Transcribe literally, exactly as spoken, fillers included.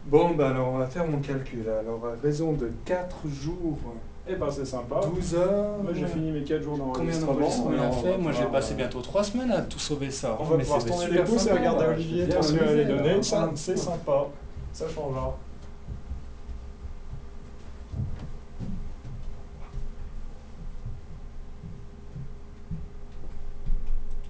Bon, bah alors on va faire mon calcul. Alors, à raison de quatre jours, Eh ben c'est sympa. douze heures. Moi j'ai fini mes quatre jours Combien d'enregistrement. d'enregistrements on a alors on fait? va Moi j'ai pouvoir, passé euh, bientôt trois semaines à tout sauver ça. On va Mais pouvoir c'est se tourner les super pouces et sympa, regarder là. Je Olivier vais bien transférer les m'amuser, données. là. Ça, Hein. c'est sympa. Ça changera.